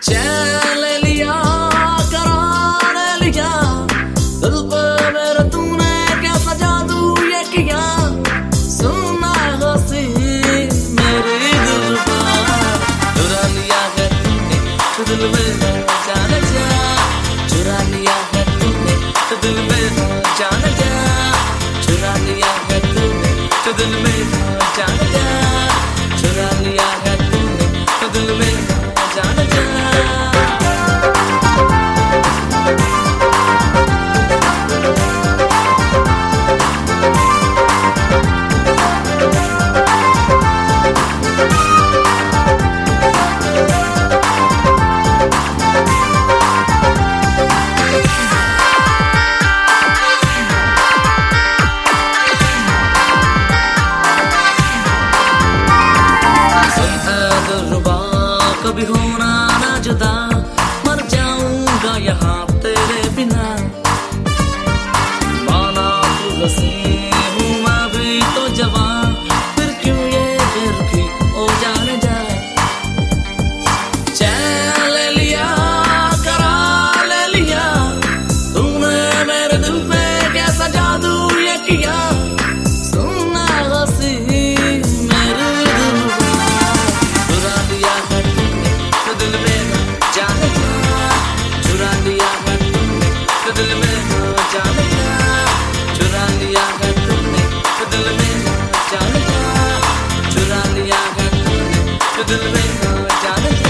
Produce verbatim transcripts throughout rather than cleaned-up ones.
चैन ले लिया, करार ले लिया, दिल पे मेरे तूने कैसा जादू ये किया। सुना हंसी मेरे दिल का, चुरा लिया है तूने तो दिल में जान जा, चुरा लिया है तूने तो दिल में जान जा, चुरा लिया है तूने तो दिल में जान जा, चुरा लिया है तूने तो दिल में जान जा। कभी होना ना जुदा, मर जाऊंगा यहाँ तेरे बिना। माना तू हसीन हूँ मैं भी तो जवान, फिर क्यों ये फिर भी ओ जाने जा। चैन ले लिया, करार ले लिया, तूने मेरे दिल पे कैसा जादू ये किया। सुना हंसी मेरे दिल का, चुरा लिया है दिल में जान जा, चुरा लिया है तूने तो दिल में जान जा, चुरा लिया है तूने तो दिल में जान जा, चुरा लिया है तूने तो दिल में जान जा।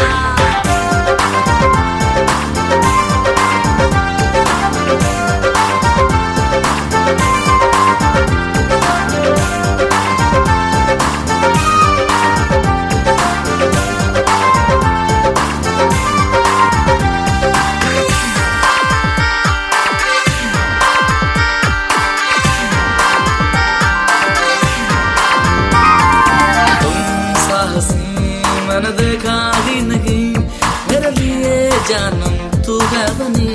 मैंने देखा ही नहीं, मेरे लिए जानम तू है बनी।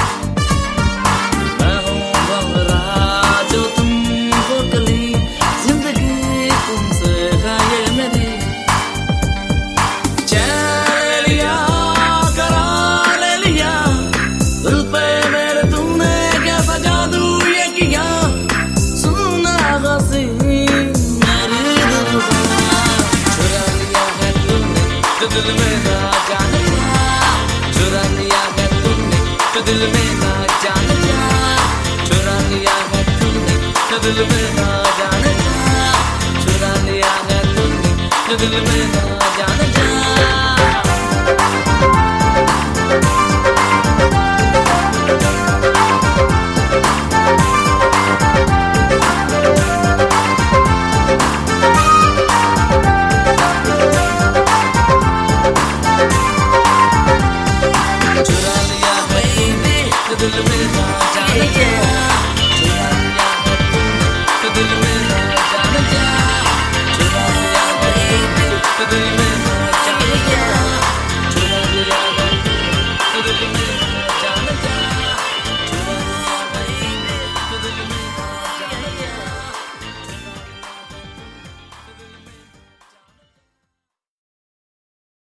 मैं हूँ भंवरा जो तुम हो कली, जिंदगी तुमसे है ये मेरी। चैन ले लिया, करार ले लिया, दिल पे मेरे तूने कैसा जादू ये किया। सुना हंसी मेरे दिल का, चुरा लिया है तो दिल में ना जान जा, चुरा लिया है तूने तो दिल में ना जान जा, चुरा लिया है तूने तो दिल में ना जान जा, चुरा लिया है तूने तो दिल में ना